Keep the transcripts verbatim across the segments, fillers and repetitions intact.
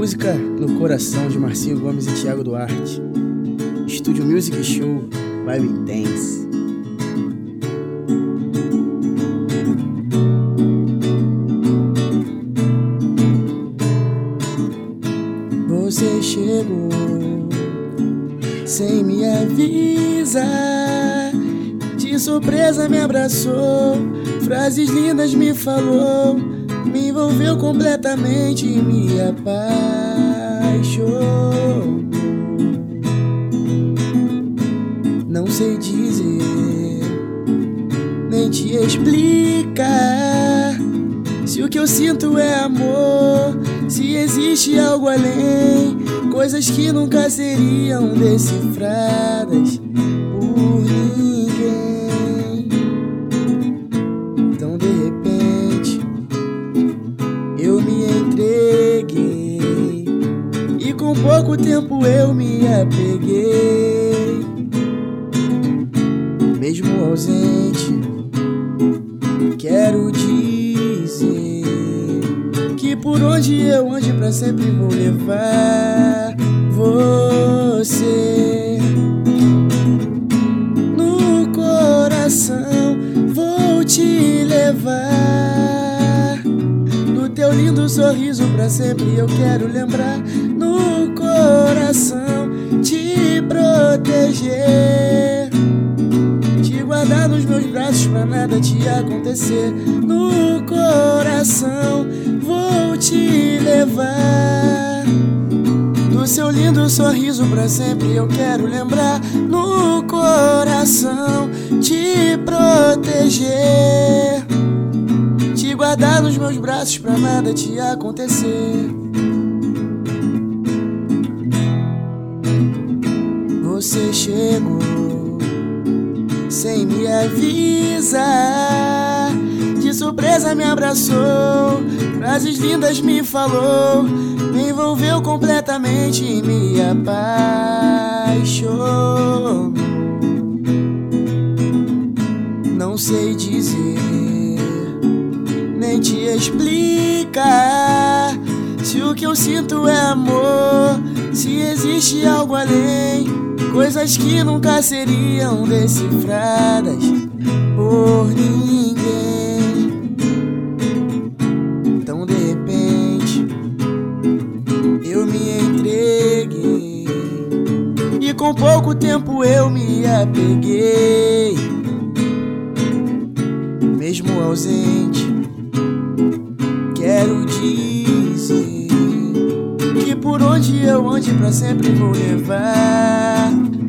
Música no Coração, de Marcinho Gomes e Thiago Duarte. Estúdio Music Show, Vibe Intense. Você chegou sem me avisar, de surpresa me abraçou, frases lindas me falou, me envolveu completamente e me apaixonou. Não sei dizer, nem te explicar, se o que eu sinto é amor, se existe algo além, coisas que nunca seriam decifradas por ninguém. Então de repente eu me entreguei e com pouco tempo eu me apeguei. Mesmo ausente, quero dizer que por onde eu ande pra sempre vou levar você no coração, vou te levar. No teu lindo sorriso pra sempre eu quero lembrar. No coração te proteger, te guardar nos meus braços pra nada te acontecer. No coração vou te levar. Do seu lindo sorriso pra sempre eu quero lembrar. No coração te proteger, te guardar nos meus braços pra nada te acontecer. Você chegou sem me avisar, de surpresa me abraçou, frases lindas me falou, me envolveu completamente e me apaixonou. Não sei dizer, nem te explicar, se o que eu sinto é amor, se existe algo além, coisas que nunca seriam decifradas por ninguém. Então de repente eu me entreguei e com pouco tempo eu me apeguei. Mesmo ausente, quero dizer que por onde eu ande pra sempre vou levar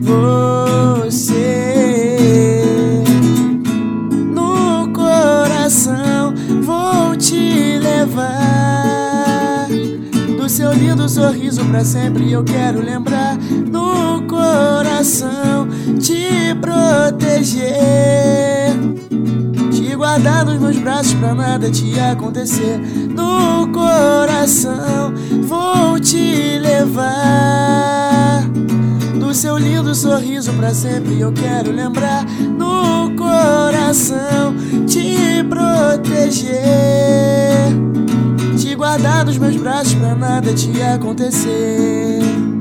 você no coração, vou te levar. Do seu lindo sorriso pra sempre eu quero lembrar. No coração te proteger, te guardar nos meus braços pra nada te acontecer. No coração vou te levar. Do seu lindo sorriso pra sempre eu quero lembrar. No coração te proteger, te guardar nos meus braços pra nada te acontecer.